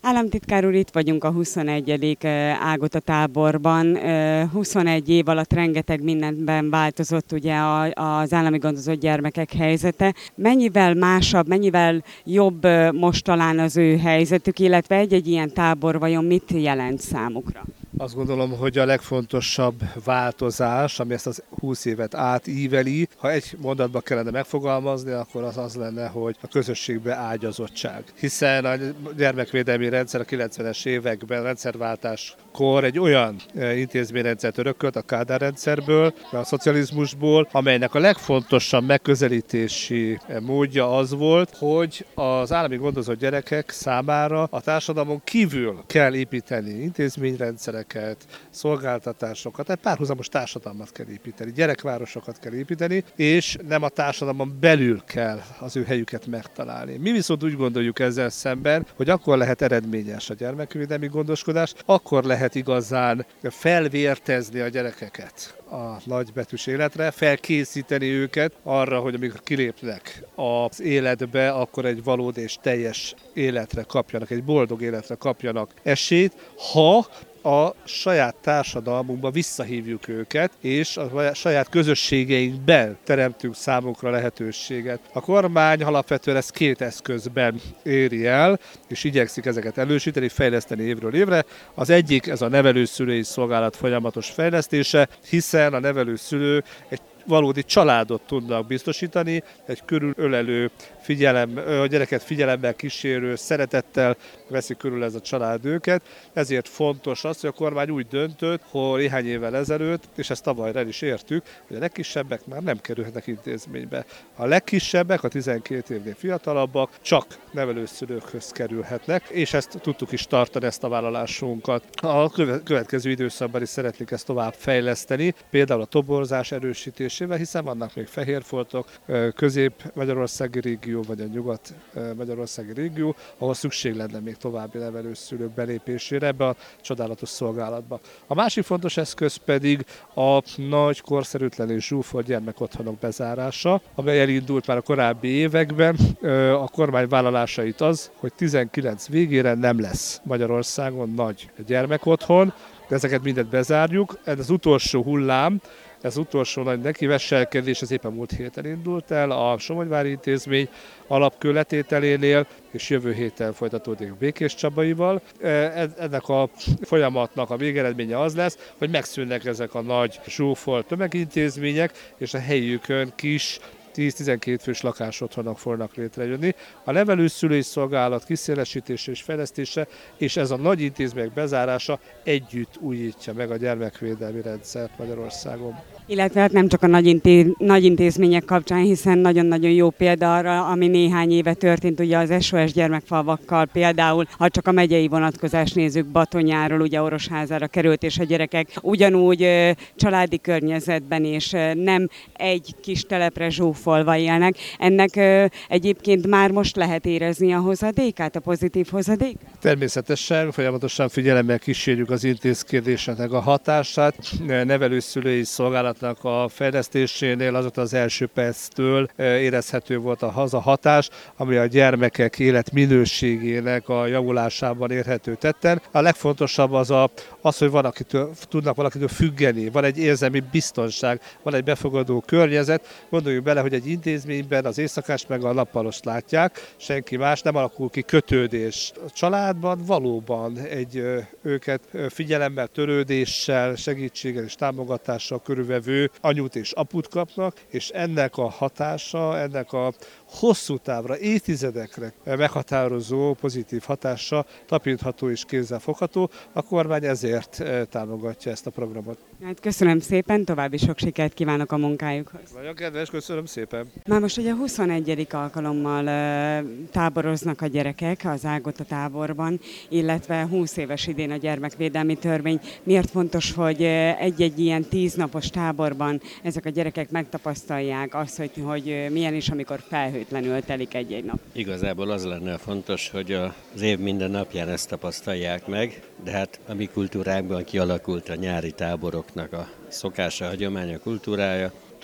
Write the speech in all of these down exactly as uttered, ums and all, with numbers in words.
Államtitkár úr, itt vagyunk a huszonegyedik Ágota táborban. huszonegy év alatt rengeteg mindenben változott ugye az állami gondozott gyermekek helyzete. Mennyivel másabb, mennyivel jobb most talán az ő helyzetük, illetve egy-egy ilyen tábor vajon mit jelent számukra? Azt gondolom, hogy a legfontosabb változás, ami ezt az húsz évet átíveli, ha egy mondatba kellene megfogalmazni, akkor az az lenne, hogy a közösségbe ágyazottság. Hiszen a gyermekvédelmi rendszer a kilencvenes években rendszerváltáskor egy olyan intézményrendszert örökölt a Kádár rendszerből, a szocializmusból, amelynek a legfontosabb megközelítési módja az volt, hogy az állami gondozott gyerekek számára a társadalmon kívül kell építeni intézményrendszereket, szolgáltatásokat, egy párhuzamos társadalmat kell építeni, gyerekvárosokat kell építeni, és nem a társadalmon belül kell az ő helyüket megtalálni. Mi viszont úgy gondoljuk ezzel szemben, hogy akkor lehet eredményes a gyermekvédelmi gondoskodás, akkor lehet igazán felvértezni a gyerekeket a nagybetűs életre, felkészíteni őket arra, hogy amikor kilépnek az életbe, akkor egy valódi és teljes életre kapjanak, egy boldog életre kapjanak esélyt, ha a saját társadalmunkba visszahívjuk őket, és a saját közösségeinkben teremtünk számukra lehetőséget. A kormány alapvetően ezt két eszközben éri el, és igyekszik ezeket elősíteni, fejleszteni évről évre. Az egyik, ez a nevelőszülői szolgálat folyamatos fejlesztése, hiszen a nevelőszülő egy valódi családot tudnak biztosítani, egy körülölelő, figyelem, a gyereket figyelemmel kísérő, szeretettel veszi körül ez a család őket. Ezért fontos az, hogy a kormány úgy döntött, hogy néhány évvel ezelőtt, és ezt tavaly el is értük, hogy a legkisebbek már nem kerülhetnek intézménybe. A legkisebbek, a tizenkét évnél fiatalabbak csak nevelőszülőkhöz kerülhetnek, és ezt tudtuk is tartani, ezt a vállalásunkat. A következő időszakban is szeretnénk ezt tovább fejleszteni, például a toborzás erősítésével, hiszen vannak még fehérfoltok, közép-magyarországi régió, vagy a nyugat-magyarországi régió, ahol szükség lenne még további nevelőszülők belépésére ebbe a csodálatos szolgálatba. A másik fontos eszköz pedig a nagy, korszerűtlen és zsúfolt gyermekotthonok bezárása, amely elindult már a korábbi években. A kormány vállalásait az, hogy tizenkilenc végére nem lesz Magyarországon nagy gyermekotthon, de ezeket mindet bezárjuk. Ez az utolsó hullám, ez utolsó nagy nekiveselkedés, ez éppen múlt héten indult el a Somonyvári Intézmény alapkőletételénél, és jövő héten folytatódik Békés Csabaival. Ennek a folyamatnak a végeredménye az lesz, hogy megszűnnek ezek a nagy zsúfolt tömegintézmények, és a helyükön kis tíz-tizenkét fős lakásotthonok fognak létrejönni. A nevelőszülői szolgálat kiszélesítése és fejlesztése, és ez a nagy intézmények bezárása együtt újítja meg a gyermekvédelmi rendszert Magyarországon. Illetve hát nem csak a nagy, inté- nagy intézmények kapcsán, hiszen nagyon-nagyon jó példa arra, ami néhány éve történt ugye az es o es gyermekfalvakkal, például, ha csak a megyei vonatkozást nézzük, Batonyáról ugye Orosházára került, és a gyerekek ugyanúgy ö, családi környezetben és ö, nem egy kis telepre zsúfolva élnek. Ennek ö, egyébként már most lehet érezni a hozadékát, a pozitív hozadékát? Természetesen, folyamatosan figyelemmel kísérjük az intézkedéseknek a hatását, nevelőszülői szolgálat a fejlesztésénél azóta az első perctől érezhető volt az a hatás, ami a gyermekek életminőségének a javulásában érhető tetten. A legfontosabb az, a, az hogy van, akitől, tudnak valakitől függeni, van egy érzelmi biztonság, van egy befogadó környezet. Gondoljunk bele, hogy egy intézményben az éjszakást meg a nappalost látják, senki más, nem alakul ki kötődés. A családban valóban egy őket figyelemmel, törődéssel, segítséggel és támogatással körülvevő anyut és aput kapnak, és ennek a hatása, ennek a hosszú távra, évtizedekre meghatározó pozitív hatása tapintható és kézzelfogható. A kormány ezért támogatja ezt a programot. Hát köszönöm szépen, további sok sikert kívánok a munkájukhoz. Nagyon kedves, köszönöm szépen. Már most ugye huszonegyedik alkalommal uh, táboroznak a gyerekek az Ágota táborban, illetve húsz éves idén a gyermekvédelmi törvény. Miért fontos, hogy egy-egy ilyen tíznapos táborban ezek a gyerekek megtapasztalják azt, hogy, hogy milyen is, amikor felhőtlenül telik egy-egy nap? Igazából az lenne fontos, hogy az év minden napján ezt tapasztalják meg, de hát a mi kultúránkban kialakult a nyári táboroknak a szokása, hagyománya, kultúrája.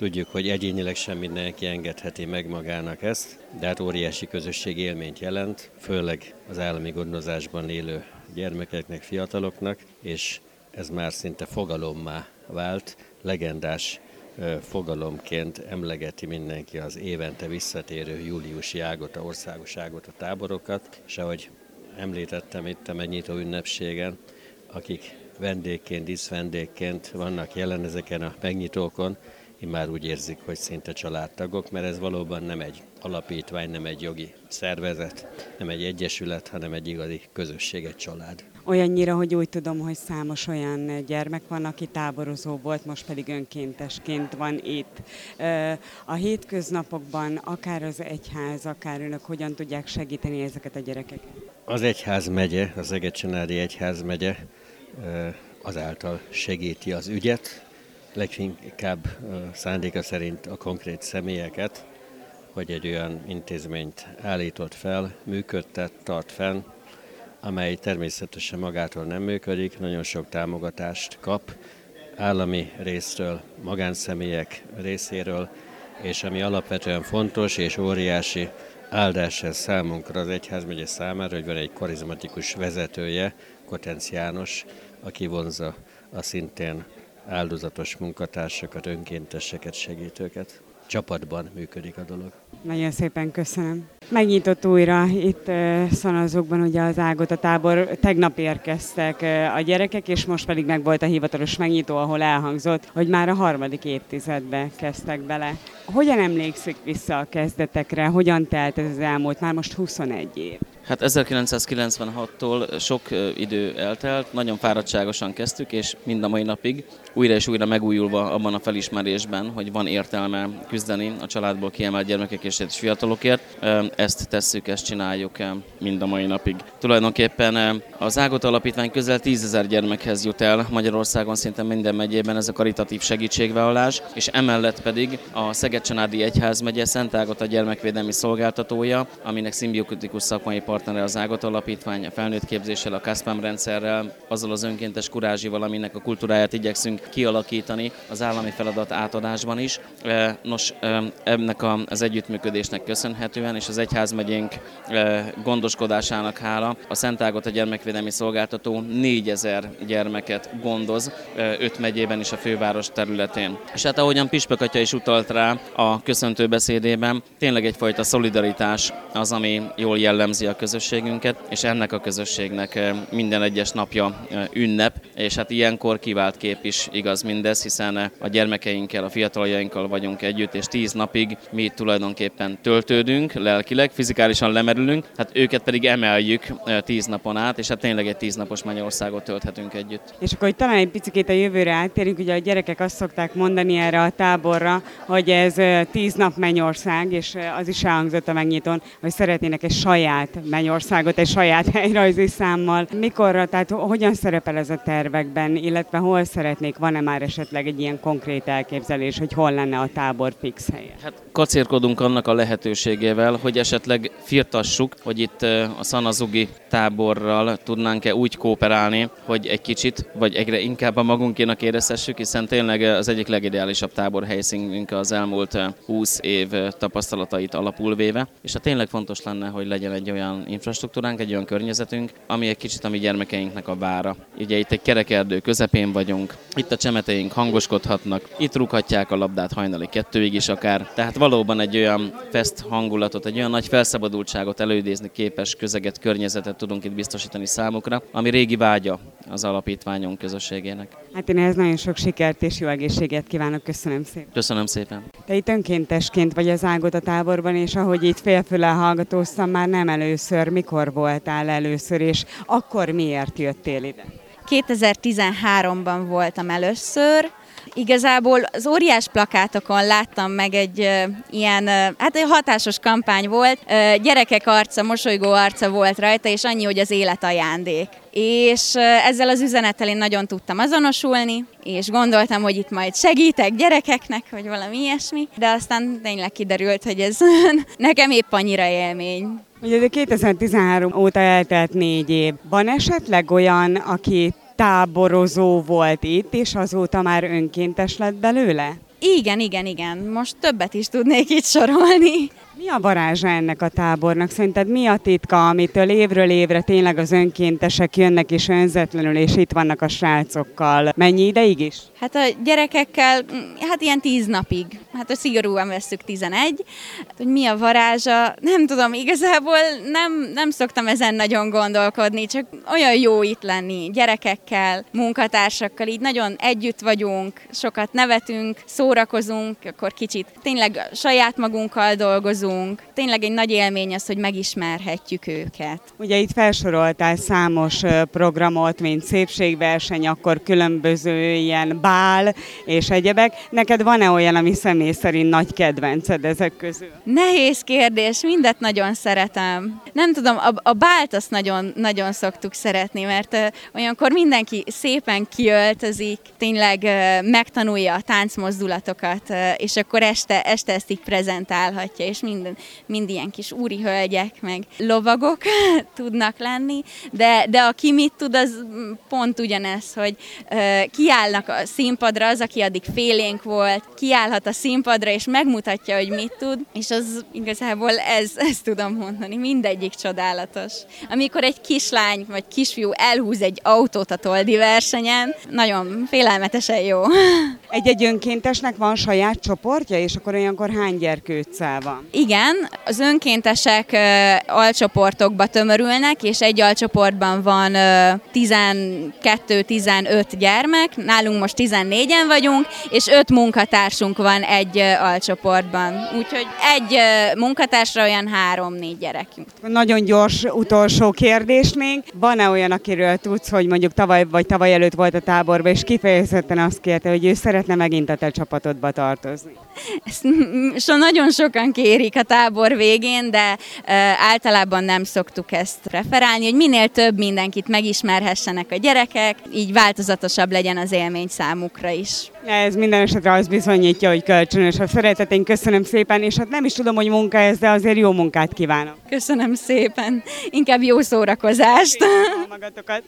Tudjuk, hogy egyénileg sem mindenki engedheti meg magának ezt, de hát óriási közösség élményt jelent, főleg az állami gondozásban élő gyermekeknek, fiataloknak, és ez már szinte fogalommá vált, legendás fogalomként emlegeti mindenki az évente visszatérő júliusi Ágota, országos Ágota táborokat, és ahogy említettem itt a megnyitó ünnepségen, akik vendégként, díszvendégként vannak jelen ezeken a megnyitókon, már úgy érzik, hogy szinte családtagok, mert ez valóban nem egy alapítvány, nem egy jogi szervezet, nem egy egyesület, hanem egy igazi közösség, egy család. Olyannyira, hogy úgy tudom, hogy számos olyan gyermek van, aki táborozó volt, most pedig önkéntesként van itt. A hétköznapokban akár az egyház, akár önök hogyan tudják segíteni ezeket a gyerekeket? Az egyházmegye, az Szeged-Csanádi Egyházmegye azáltal segíti az ügyet, leginkább szándéka szerint a konkrét személyeket, hogy egy olyan intézményt állított fel, működtet, tart fenn, amely természetesen magától nem működik, nagyon sok támogatást kap, állami részről, magánszemélyek részéről, és ami alapvetően fontos és óriási áldás ez számunkra az egyházmegye számára, hogy van egy karizmatikus vezetője, Kotenc János, aki vonzza a szintén áldozatos munkatársakat, önkénteseket, segítőket. Csapatban működik a dolog. Nagyon szépen köszönöm. Megnyitott újra itt uh, Szanazókban ugye az Ágota tábor, tegnap érkeztek uh, a gyerekek, és most pedig meg volt a hivatalos megnyitó, ahol elhangzott, hogy már a harmadik évtizedbe kezdtek bele. Hogyan emlékszik vissza a kezdetekre, hogyan telt ez az elmúlt, már most huszonegy év? Hát ezerkilencszázkilencvenhattól sok idő eltelt, nagyon fáradtságosan kezdtük, és mind a mai napig újra és újra megújulva abban a felismerésben, hogy van értelme küzdeni a családból kiemelt gyermekek és fiatalokért. Ezt tesszük, ezt csináljuk mind a mai napig. Tulajdonképpen az Ágota Alapítvány közel tízezer gyermekhez jut el Magyarországon, szinte minden megyében ez a karitatív segítségvállalás, és emellett pedig a Szeged-Csanádi Egyházmegye Szent Ágota gyermekvédelmi szolgáltatója, aminek szimbiotikus szakmai partnere az Ágota Alapítvány, a felnőtt képzéssel, a KASPAM rendszerrel, azzal az önkéntes kurázsival, aminek a kultúráját igyekszünk kialakítani az állami feladat átadásban is. Nos, ennek az együttműködésnek köszönhetően, és az egyházmegyénk gondoskodásának hála, a Szent Ágota gyermekvédelmi szolgáltató négyezer gyermeket gondoz, öt megyében is a főváros területén. És hát ahogyan Püspök atya is utalt rá a köszöntő beszédében, tényleg egyfajta szolidaritás az, ami jól jellemzi a közösségünket, és ennek a közösségnek minden egyes napja ünnep, és hát ilyenkor kivált kép is igaz mindez, hiszen a gyermekeinkkel, a fiataljainkkal vagyunk együtt, és tíz napig mi tulajdonképpen töltődünk lelkileg, fizikálisan lemerülünk, hát őket pedig emeljük tíz napon át, és hát tényleg egy tíznapos Mennyországot tölthetünk együtt. És akkor, hogy talán egy picit a jövőre áttérünk, ugye a gyerekek azt szokták mondani erre a táborra, hogy ez tíz nap Mennyország, és az is elhangzott a megnyitón, hogy szeretnének egy saját Mennyországot, egy saját helyrajzi számmal. Mikorra, tehát hogyan szerepel ez a tervekben, illetve hol szeretnék, van-e már esetleg egy ilyen konkrét elképzelés, hogy hol lenne a tábor fix helye? Hát kacérkodunk annak a lehetőségével, hogy esetleg firtassuk, hogy itt a szanazugi táborral tudnánk-e úgy kooperálni, hogy egy kicsit, vagy egyre inkább a magunkénak érezhessük, hiszen tényleg az egyik legideálisabb táborhelyszínünk az elmúlt húsz év tapasztalatait alapul véve, és hát tényleg fontos lenne, hogy legyen egy olyan infrastruktúránk, egy olyan környezetünk, ami egy kicsit a mi gyermekeinknek a vára. Ugye itt egy kerekerdő közepén vagyunk, itt a csemeteink hangoskodhatnak, itt rúghatják a labdát hajnali kettőig is akár, tehát valóban egy olyan fest hangulatot, egy olyan nagy felszabadultságot előidézni képes közeget, környezetet tudunk itt biztosítani számukra, ami régi vágya az alapítványunk közösségének. Hát én ehhez nagyon sok sikert és jó egészséget kívánok, köszönöm szépen. Köszönöm szépen. Te itt önkéntesként vagy az Ágota táborban, és ahogy itt félfüllel hallgatóztam, már nem először, mikor voltál először, és akkor miért jöttél ide? kétezer-tizenháromban voltam először. Igazából az óriás plakátokon láttam meg egy uh, ilyen, uh, hát egy hatásos kampány volt, uh, gyerekek arca, mosolygó arca volt rajta, és annyi, hogy az élet ajándék. És uh, ezzel az üzenettel én nagyon tudtam azonosulni, és gondoltam, hogy itt majd segítek gyerekeknek, vagy valami ilyesmi, de aztán tényleg kiderült, hogy ez nekem épp annyira élmény. Ugye kétezer-tizenhárom óta eltelt négy év. Van esetleg olyan, aki táborozó volt itt, és azóta már önkéntes lett belőle? Igen, igen, igen. Most többet is tudnék itt sorolni. Mi a varázsa ennek a tábornak? Szerinted mi a titka, amitől évről évre tényleg az önkéntesek jönnek és önzetlenül, és itt vannak a srácokkal? Mennyi ideig is? Hát a gyerekekkel, hát ilyen tíz napig. Hát a szigorúan vesszük tizenegy. Hogy mi a varázsa? Nem tudom, igazából nem, nem szoktam ezen nagyon gondolkodni, csak olyan jó itt lenni gyerekekkel, munkatársakkal, így nagyon együtt vagyunk, sokat nevetünk, szórakozunk, akkor kicsit tényleg saját magunkkal dolgozunk. Tényleg egy nagy élmény az, hogy megismerhetjük őket. Ugye itt felsoroltál számos programot, mint szépségverseny, akkor különböző ilyen bál és egyebek. Neked van-e olyan, ami személy szerint nagy kedvenced ezek közül? Nehéz kérdés, mindet nagyon szeretem. Nem tudom, a, a bált azt nagyon, nagyon szoktuk szeretni, mert uh, olyankor mindenki szépen kiöltözik, tényleg uh, megtanulja a táncmozdulatokat, uh, és akkor este, este ezt így prezentálhatja, és minden, mind ilyen kis úri hölgyek, meg lovagok tudnak lenni, de, de aki mit tud, az pont ugyanez, hogy uh, kiállnak a színpadra, az, aki addig félénk volt, kiállhat a színpadra, és megmutatja, hogy mit tud, és az igazából ez, ezt tudom mondani, mindegyik csodálatos. Amikor egy kislány vagy kisfiú elhúz egy autót a toldi versenyen, nagyon félelmetesen jó. Egy-egy önkéntesnek van saját csoportja, és akkor olyankor hány gyerkőccel van? Igen, az önkéntesek uh, alcsoportokba tömörülnek, és egy alcsoportban van uh, tizenkettő-tizenöt gyermek, nálunk most tizennégyen vagyunk, és öt munkatársunk van egy uh, alcsoportban. Úgyhogy egy uh, munkatársra olyan három-négy gyerekünk. Nagyon gyors utolsó kérdés még. Van-e olyan, akiről tudsz, hogy mondjuk tavaly vagy tavaly előtt volt a táborban, és kifejezetten azt kérte, hogy ő szeretne megint a te csapatodba tartozni? Ezt so, nagyon sokan kérik a tábor végén, de e, általában nem szoktuk ezt preferálni, hogy minél több mindenkit megismerhessenek a gyerekek, így változatosabb legyen az élmény számukra is. Ez minden esetre azt bizonyítja, hogy kölcsönös a szeretet. Én köszönöm szépen, és hát nem is tudom, hogy munka ez, de azért jó munkát kívánok. Köszönöm szépen, inkább jó szórakozást. Magatokat.